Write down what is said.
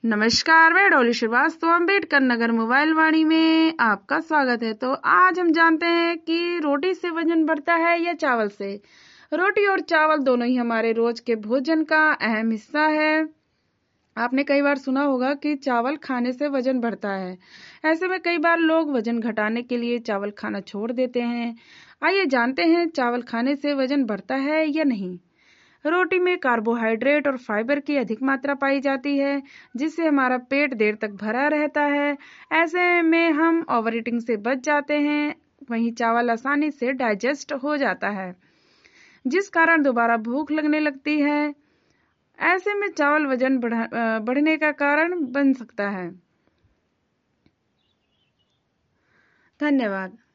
नमस्कार, मैं डॉली श्रीवास्तव अम्बेडकर नगर मोबाइल वाणी में आपका स्वागत है। तो आज हम जानते हैं कि रोटी से वजन बढ़ता है या चावल से। रोटी और चावल दोनों ही हमारे रोज के भोजन का अहम हिस्सा है। आपने कई बार सुना होगा कि चावल खाने से वजन बढ़ता है। ऐसे में कई बार लोग वजन घटाने के लिए चावल खाना छोड़ देते हैं। आइए जानते हैं चावल खाने से वजन बढ़ता है या नहीं। रोटी में कार्बोहाइड्रेट और फाइबर की अधिक मात्रा पाई जाती है, जिससे हमारा पेट देर तक भरा रहता है। ऐसे में हम ओवर ईटिंग से बच जाते हैं। वहीं चावल आसानी से डाइजेस्ट हो जाता है, जिस कारण दोबारा भूख लगने लगती है। ऐसे में चावल वजन बढ़ने का कारण बन सकता है। धन्यवाद।